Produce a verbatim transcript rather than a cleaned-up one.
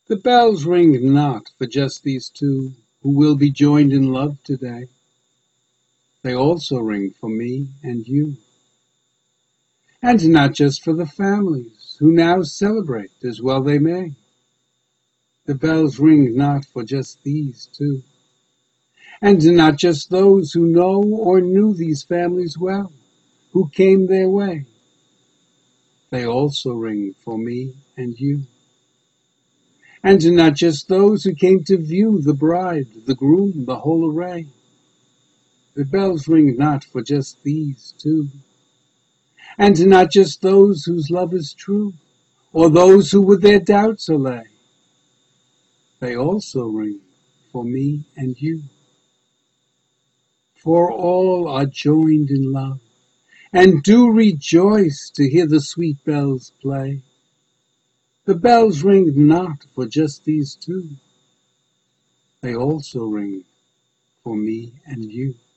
The bells ring not for just these two who will be joined in love today. They also ring for me and you. And not just for the families who now celebrate as well they may. The bells ring not for just these two. And not just those who know or knew these families well, who came their way. They also ring for me and you. And not just those who came to view the bride, the groom, the whole array. The bells ring not for just these two. And not just those whose love is true, or those who with their doubts allay. They also ring for me and you. For all are joined in love, and do rejoice to hear the sweet bells play. The bells ring not for just these two. They also ring for me and you.